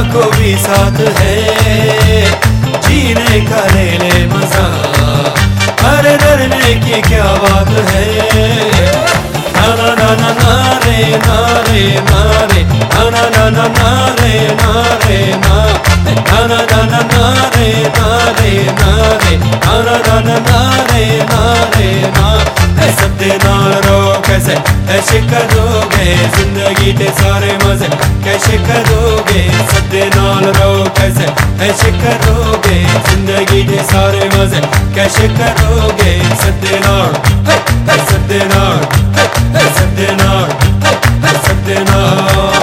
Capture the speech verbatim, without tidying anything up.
को भी साथ है, जीने का ले ले मजा, अरे डरने की क्या बात है। ना ना ना ना ना रे ना रे ना रे ना ना ना ना ना रे ना रे ना ना ना ना ना ना रे ना रे ना रे ना ना ना ना ना रे ना रे ना। सत्ते नाल रो कैसे ऐसे करोगे, जिंदगी के सारे मजे कैसे करोगे। सत्ते नाल रो कैसे ऐसे करोगे, जिंदगी के सारे मजे कैसे करोगे। सत्ते नाल सत्ते नाल सत्ते नाल सत्ते नाल